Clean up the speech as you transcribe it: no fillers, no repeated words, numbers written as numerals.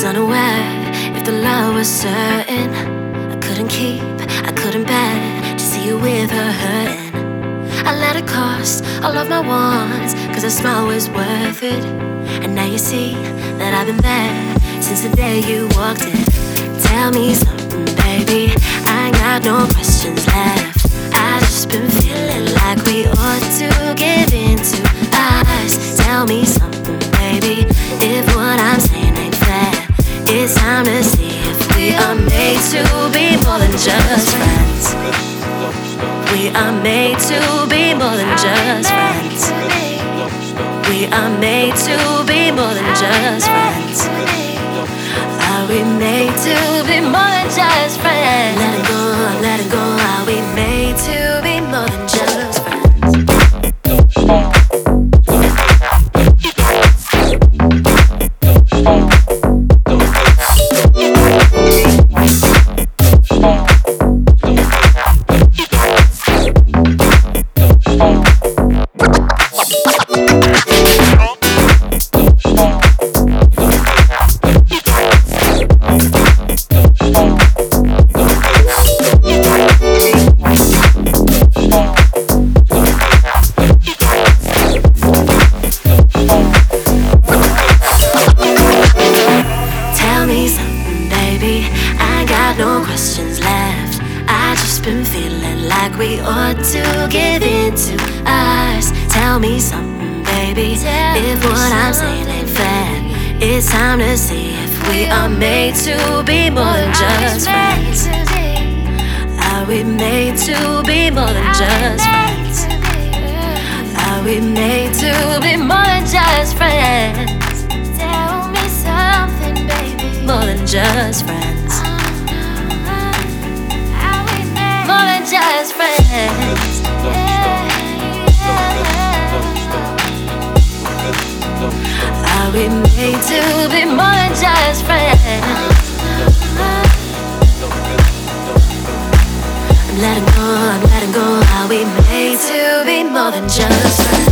was unaware if the love was certain. I couldn't keep, I couldn't bear to see you with her hurting. I let it cost all of my wants, cause a smile was worth it. And now you see that I've been there since the day you walked in. Tell me something, baby, I ain't got no questions left. I just been feeling like we ought to give into us. Tell me something, baby, if what I'm saying ain't fair. It's time to see if we are made to be more than just friends. We are made to be more than just friends. We are made to be more than just friends. Are we made to be more than just friends? Letting go, letting go. Are we made to be more than just friends? No questions left. I just been feeling like we ought to give into us. Tell me something, baby, if what I'm saying ain't fair. It's time to see if we are made to be more than just friends. Are we made to be more than just friends? Are we made to be more than just friends? Tell me something, baby, more than just friends. More than just friends. Are we made to be more than just friends? I'm letting go, I'm letting go. Are we made to be more than just friends?